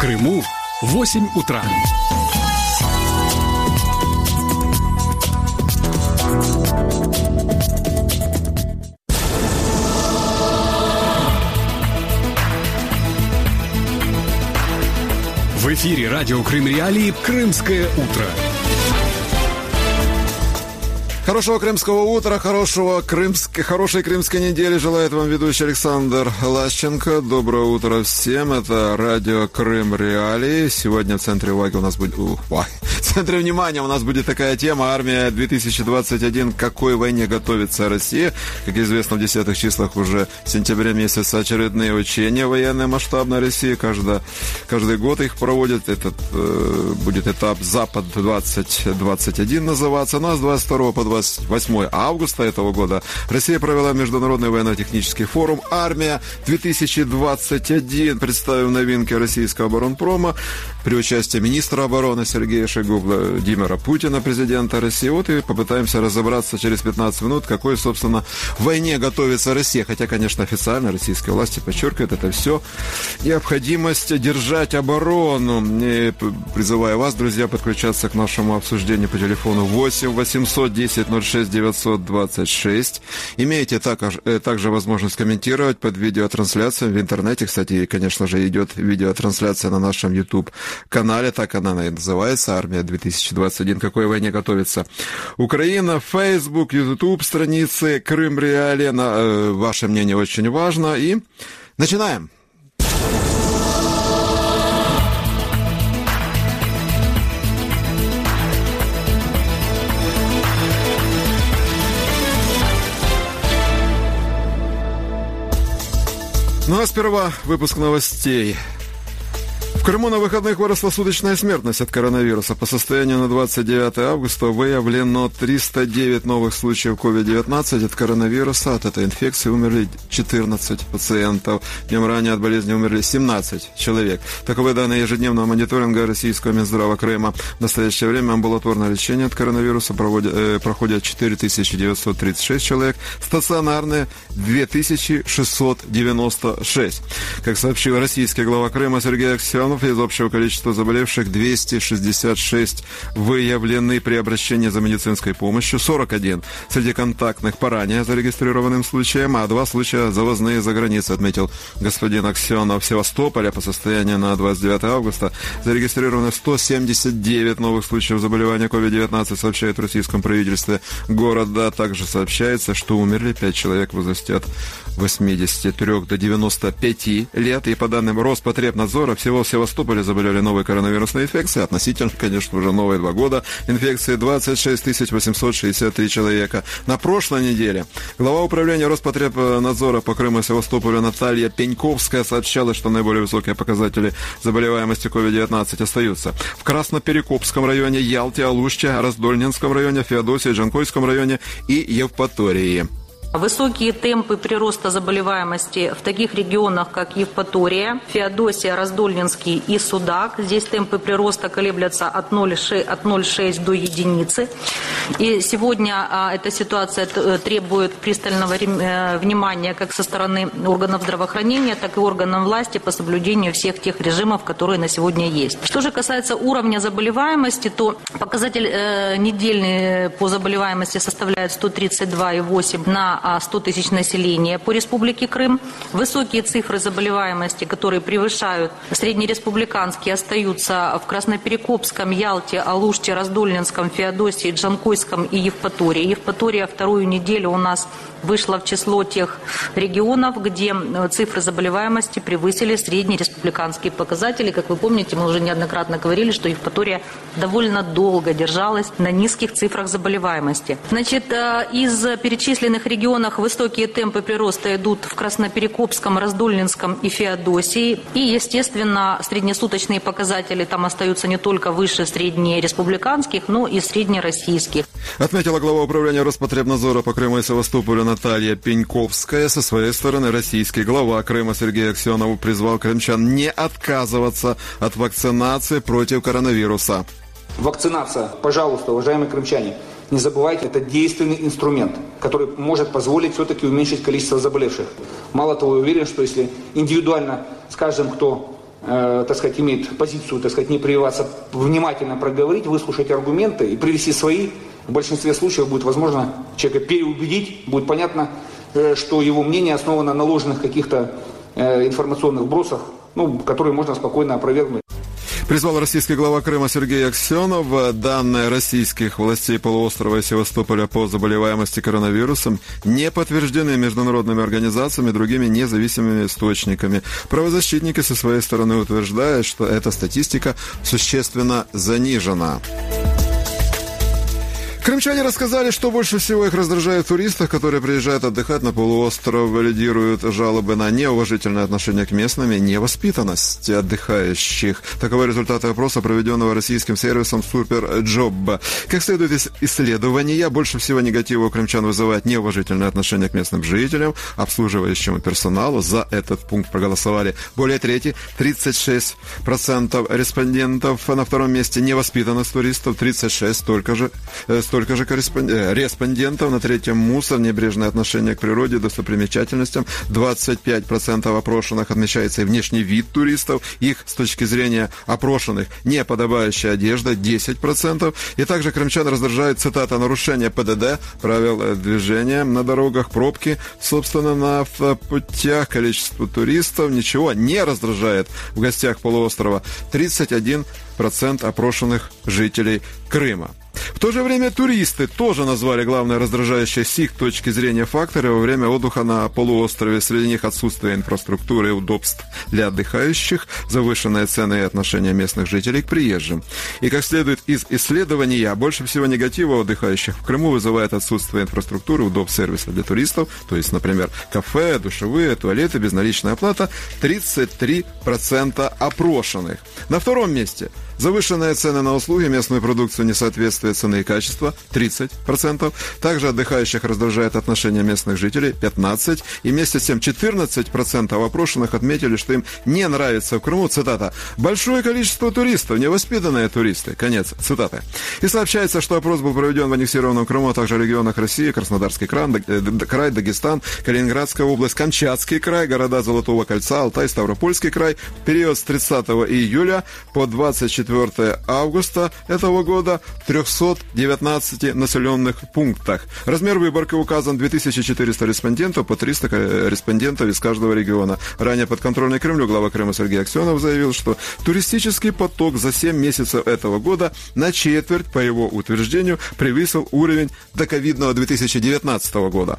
Крыму 8 утра. В эфире радио Крым Реалии «Крымское утро». Хорошего крымского утра, хорошей крымской недели желает вам ведущий Александр Лащенко. Доброе утро всем. Это радио Крым Реалии. Сегодня в центре уваги у нас будет... в центре внимания у нас будет такая тема: армия 2021. К какой войне готовится Россия? Как известно, в 10-х числах уже сентября месяца очередные учения военные масштабные России. Каждый год их проводят. Этот будет этап «Запад-2021» называться. Ну а с 22 по 28 августа этого года Россия провела международный военно-технический форум «Армия-2021», представив новинки российского оборонпрома при участии министра обороны Сергея Шойгу, Владимира Путина, президента России. Вот и попытаемся разобраться через 15 минут, какой, собственно, войне готовится Россия. Хотя, конечно, официально российские власти подчеркивают это все необходимость держать оборону. И призываю вас, друзья, подключаться к нашему обсуждению по телефону 8 810 06 926. Имеете также возможность комментировать под видеотрансляцией в интернете. Кстати, конечно же, идет видеотрансляция на нашем YouTube-канале. Так она и называется: «Армия-2021. Какой войне готовится Украина». Facebook, YouTube страницы Крым Реалии. Ваше мнение очень важно. И начинаем. Ну а сперва выпуск новостей. В Крыму на выходных выросла суточная смертность от коронавируса. По состоянию на 29 августа выявлено 309 новых случаев COVID-19 от коронавируса. От этой инфекции умерли 14 пациентов. Днем ранее от болезни умерли 17 человек. Таковы данные ежедневного мониторинга российского Минздрава Крыма. В настоящее время амбулаторное лечение от коронавируса проходят 4936 человек. Стационарные 2696. Как сообщил российский глава Крыма Сергей Аксенов, из общего количества заболевших 266 выявлены при обращении за медицинской помощью, 41 среди контактных по ранее зарегистрированным случаям, а 2 случая завозные за границей, отметил господин Аксенов. В Севастополе по состоянию на 29 августа зарегистрировано 179 новых случаев заболевания COVID-19, сообщает в российском правительстве города. Также сообщается, что умерли 5 человек в возрасте от 83 до 95 лет. И по данным Роспотребнадзора, всего в Севастополе заболели новой коронавирусной инфекцией. Относительно, конечно, уже новые 2 года инфекции 26 863 человека. На прошлой неделе глава управления Роспотребнадзора по Крыму и Севастополю Наталья Пеньковская сообщала, что наиболее высокие показатели заболеваемости COVID-19 остаются в Красноперекопском районе, Ялте, Алуште, Раздольненском районе, Феодосии, Джанкойском районе и Евпатории. Высокие темпы прироста заболеваемости в таких регионах, как Евпатория, Феодосия, Раздольненский и Судак. Здесь темпы прироста колеблются от 0,6 до 1. И сегодня эта ситуация требует пристального внимания как со стороны органов здравоохранения, так и органов власти по соблюдению всех тех режимов, которые на сегодня есть. Что же касается уровня заболеваемости, то показатель недельный по заболеваемости составляет 132,8 на 100 тысяч населения по Республике Крым. Высокие цифры заболеваемости, которые превышают среднереспубликанские, остаются в Красноперекопском, Ялте, Алуште, Раздольненском, Феодосии, Джанкойском и Евпатории. Евпатория вторую неделю у нас вышла в число тех регионов, где цифры заболеваемости превысили среднереспубликанские показатели. Как вы помните, мы уже неоднократно говорили, что Евпатория довольно долго держалась на низких цифрах заболеваемости. Значит, из перечисленных регионов высокие темпы прироста идут в Красноперекопском, Раздольненском и Феодосии. И, естественно, среднесуточные показатели там остаются не только выше среднереспубликанских, но и среднероссийских. Отметила глава управления Роспотребнадзора по Крыму и Севастополю Наталья Пеньковская. Со своей стороны, российский глава Крыма Сергей Аксенов призвал крымчан не отказываться от вакцинации против коронавируса. Вакцинация, пожалуйста, уважаемые крымчане, не забывайте, это действенный инструмент, который может позволить все-таки уменьшить количество заболевших. Мало того, я уверен, что если индивидуально с каждым, кто имеет позицию, не прививаться, внимательно проговорить, выслушать аргументы и привести свои. В большинстве случаев будет возможно человека переубедить, будет понятно, что его мнение основано на ложных каких-то информационных вбросах, которые можно спокойно опровергнуть. Призвал российский глава Крыма Сергей Аксенов. Данные российских властей полуострова и Севастополя по заболеваемости коронавирусом не подтверждены международными организациями и другими независимыми источниками. Правозащитники со своей стороны утверждают, что эта статистика существенно занижена. Крымчане рассказали, что больше всего их раздражает в туристах, которые приезжают отдыхать на полуостров. Лидируют жалобы на неуважительное отношение к местным и невоспитанность отдыхающих. Таковы результаты опроса, проведенного российским сервисом Superjob. Как следует из исследования, больше всего негатива у крымчан вызывает неуважительное отношение к местным жителям, обслуживающему персоналу. За этот пункт проголосовали более трети, 36% респондентов. На втором месте невоспитанность туристов, 36%, столько же респондентов. На третьем мусор, небрежное отношение к природе, достопримечательностям. 25% опрошенных отмечается и внешний вид туристов. Их, с точки зрения опрошенных, неподобающая одежда, 10%. И также крымчан раздражает, цитата, нарушение ПДД, правил движения на дорогах, пробки, собственно, на путях, количество туристов. Ничего не раздражает в гостях полуострова 31% опрошенных жителей Крыма. В то же время туристы тоже назвали главное раздражающее с их точки зрения факторы во время отдыха на полуострове. Среди них отсутствие инфраструктуры и удобств для отдыхающих, завышенные цены и отношения местных жителей к приезжим. И, как следует из исследования, больше всего негатива у отдыхающих в Крыму вызывает отсутствие инфраструктуры, удобств сервиса для туристов, то есть, например, кафе, душевые, туалеты, безналичная оплата, 33% опрошенных. На втором месте завышенные цены на услуги, местную продукцию, несоответствие цены и качества, 30%. Также отдыхающих раздражает отношение местных жителей, 15%. И вместе с тем 14% опрошенных отметили, что им не нравится в Крыму, цитата, «большое количество туристов, невоспитанные туристы». Конец цитаты. И сообщается, что опрос был проведен в аннексированном Крыму, а также регионах России, Краснодарский край, Дагестан, Калининградская область, Камчатский край, города Золотого кольца, Алтай, Ставропольский край. В период с 30 июля по 24 августа этого года в 319 населенных пунктах. Размер выборки указан 2400 респондентов, по 300 респондентов из каждого региона. Ранее подконтрольный Кремлю глава Крыма Сергей Аксенов заявил, что туристический поток за 7 месяцев этого года на четверть, по его утверждению, превысил уровень доковидного 2019 года.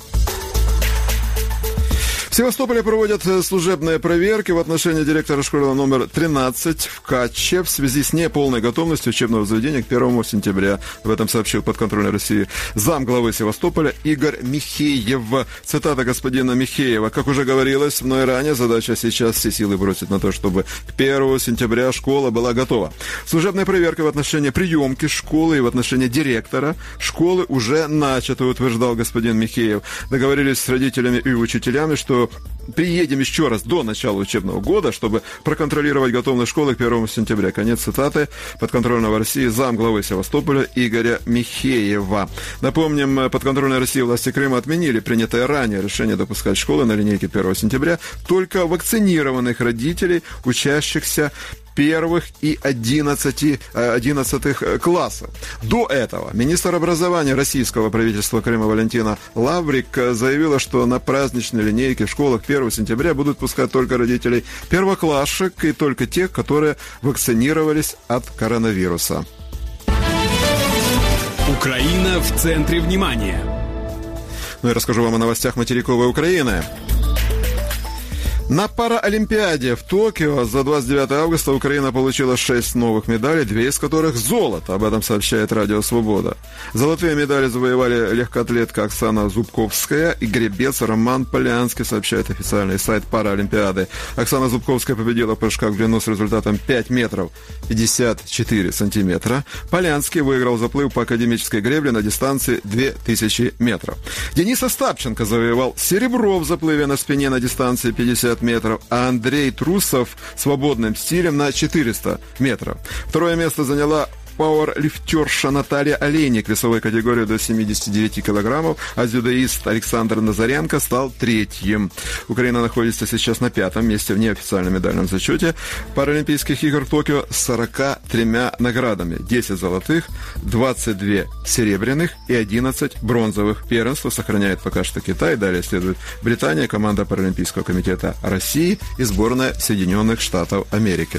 В Севастополе проводят служебные проверки в отношении директора школы номер 13 в Катче в связи с неполной готовностью учебного заведения к 1 сентября. Об этом сообщил подконтрольной России замглавы Севастополя Игорь Михеев. Цитата господина Михеева. «Как уже говорилось мной ранее, задача сейчас все силы бросить на то, чтобы к 1 сентября школа была готова. Служебная проверка в отношении приемки школы и в отношении директора школы уже начата», утверждал господин Михеев. Договорились с родителями и учителями, что приедем еще раз до начала учебного года, чтобы проконтролировать готовность школы к 1 сентября. Конец цитаты подконтрольного России замглавы Севастополя Игоря Михеева. Напомним, подконтрольной России власти Крыма отменили принятое ранее решение допускать школы на линейке 1 сентября только вакцинированных родителей, учащихся первых и 11 классов. До этого министр образования российского правительства Крыма Валентина Лаврик заявила, что на праздничной линейке в школах 1 сентября будут пускать только родителей первоклассник и только тех, которые вакцинировались от коронавируса. Украина в центре внимания. Ну и расскажу вам о новостях материковой Украины. На Паралимпиаде в Токио за 29 августа Украина получила 6 новых медалей, 2 из которых золото. Об этом сообщает Радио Свобода. Золотые медали завоевали легкоатлетка Оксана Зубковская и гребец Роман Полянский, сообщает официальный сайт Паралимпиады. Оксана Зубковская победила в прыжках в длину с результатом 5 метров 54 сантиметра. Полянский выиграл заплыв по академической гребле на дистанции 2000 метров. Денис Остапченко завоевал серебро в заплыве на спине на дистанции 50 метров, а Андрей Трусов свободным стилем на 400 метров. Второе место заняла пауэрлифтерша Наталья Олейник в весовой категории до 79 килограммов, а дзюдоист Александр Назаренко стал третьим. Украина находится сейчас на 5-м месте в неофициальном медальном зачете Паралимпийских игр в Токио с 43 наградами. 10 золотых, 22 серебряных и 11 бронзовых. Первенство сохраняет пока что Китай. Далее следует Британия, команда Паралимпийского комитета России и сборная Соединенных Штатов Америки.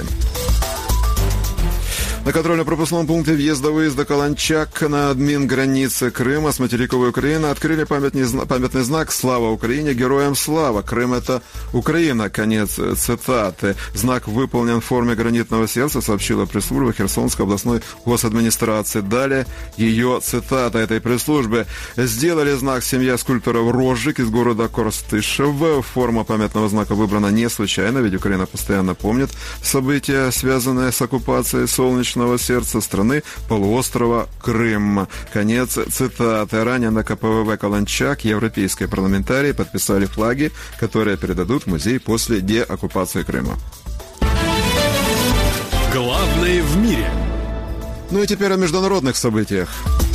На контрольно-пропускном пункте въезда-выезда Каланчак на админ-границе Крыма с материковой Украины открыли памятный знак «Слава Украине! Героям слава! Крым – это Украина!» Конец цитаты. Знак выполнен в форме гранитного сердца, сообщила пресс-служба Херсонской областной госадминистрации. Далее ее цитата этой пресс-службы. «Сделали знак семья скульпторов Розжик из города Коростышев. Форма памятного знака выбрана не случайно, ведь Украина постоянно помнит события, связанные с оккупацией солнечного сердца страны полуострова Крым». Конец цитаты. Ранее на КПВВ Каланчак европейские парламентарии подписали флаги, которые передадут в музей после деоккупации Крыма. Главное в мире. Ну и теперь о международных событиях.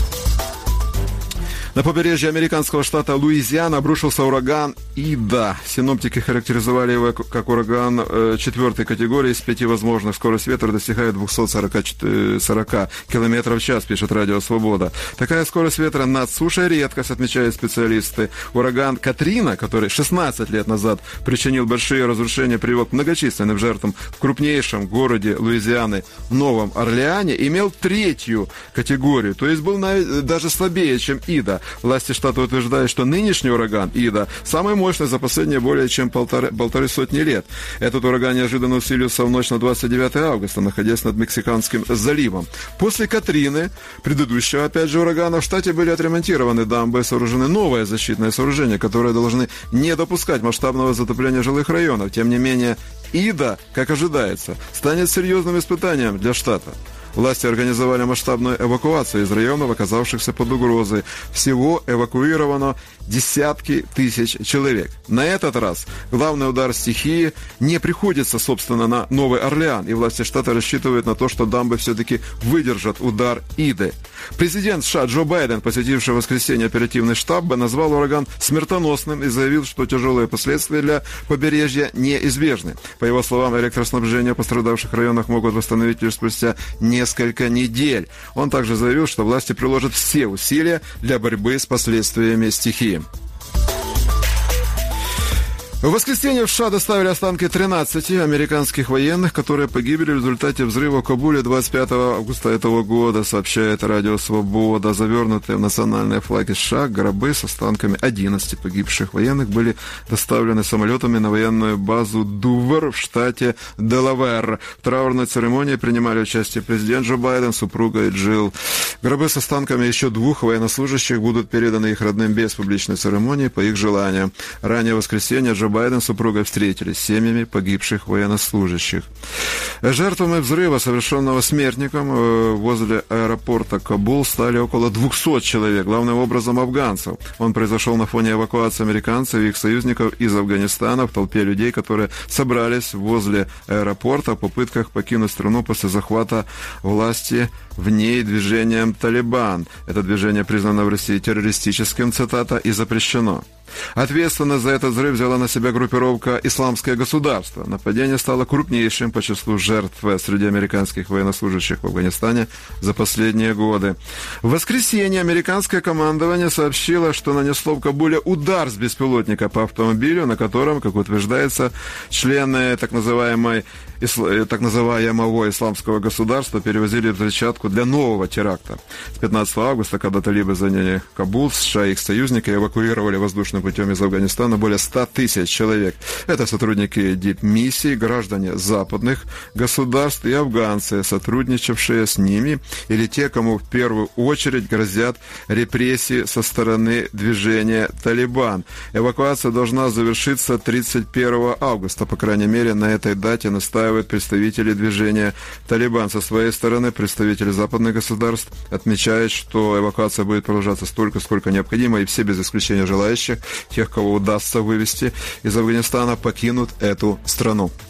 На побережье американского штата Луизиана обрушился ураган Ида. Синоптики характеризовали его как ураган 4-й категории с 5 возможных. Скорость ветра достигает 240 км в час, пишет Радио Свобода. Такая скорость ветра над сушей редкость, отмечают специалисты. Ураган Катрина, который 16 лет назад причинил большие разрушения, привел к многочисленным жертвам в крупнейшем городе Луизианы Новом Орлеане, имел 3-ю категорию, то есть был даже слабее, чем Ида. Власти штата утверждают, что нынешний ураган Ида самый мощный за последние более чем полторы сотни лет. Этот ураган неожиданно усилился в ночь на 29 августа, находясь над Мексиканским заливом. После Катрины, предыдущего, опять же, урагана, в штате были отремонтированы дамбы, сооружены новые защитные сооружения, которые должны не допускать масштабного затопления жилых районов. Тем не менее, Ида, как ожидается, станет серьезным испытанием для штата. Власти организовали масштабную эвакуацию из районов, оказавшихся под угрозой. Всего эвакуировано десятки тысяч человек. На этот раз главный удар стихии не приходится, собственно, на Новый Орлеан, и власти штата рассчитывают на то, что дамбы все-таки выдержат удар Иды. Президент США Джо Байден, посетивший в воскресенье оперативный штаб, назвал ураган смертоносным и заявил, что тяжелые последствия для побережья неизбежны. По его словам, электроснабжение в пострадавших районах могут восстановить лишь спустя несколько недель. Он также заявил, что власти приложат все усилия для борьбы с последствиями стихии. В воскресенье в США доставили останки 13 американских военных, которые погибли в результате взрыва в Кабуле 25 августа этого года, сообщает Радио Свобода. Завернутые в национальные флаги США гробы с останками 11 погибших военных были доставлены самолетами на военную базу Дувер в штате Делавэр. В траурной церемонии принимали участие президент Джо Байден, супруга Джилл. Гробы с останками еще 2 военнослужащих будут переданы их родным без публичной церемонии по их желанию. Ранее в воскресенье Джо Байден с супругой встретились с семьями погибших военнослужащих. Жертвами взрыва, совершенного смертником возле аэропорта Кабул, стали около 200 человек, главным образом афганцев. Он произошел на фоне эвакуации американцев и их союзников из Афганистана в толпе людей, которые собрались возле аэропорта в попытках покинуть страну после захвата власти в ней движением «Талибан». Это движение признано в России террористическим, цитата, и запрещено. Ответственность за этот взрыв взяла на себя группировка «Исламское государство». Нападение стало крупнейшим по числу жертв среди американских военнослужащих в Афганистане за последние годы. В воскресенье американское командование сообщило, что нанесло в Кабуле удар с беспилотника по автомобилю, на котором, как утверждается, члены так называемого исламского государства перевозили взрывчатку для нового теракта. С 15 августа, когда талибы заняли Кабул, США и их союзники эвакуировали воздушным путем из Афганистана более 100 тысяч человек. Это сотрудники дипмиссий, граждане западных государств и афганцы, сотрудничавшие с ними, или те, кому в первую очередь грозят репрессии со стороны движения «Талибан». Эвакуация должна завершиться 31 августа, по крайней мере, на этой дате настаивают представители движения «Талибан». Со своей стороны, представители западных государств отмечают, что эвакуация будет продолжаться столько, сколько необходимо, и все без исключения желающих, тех, кого удастся вывести из Афганистана, покинут эту страну.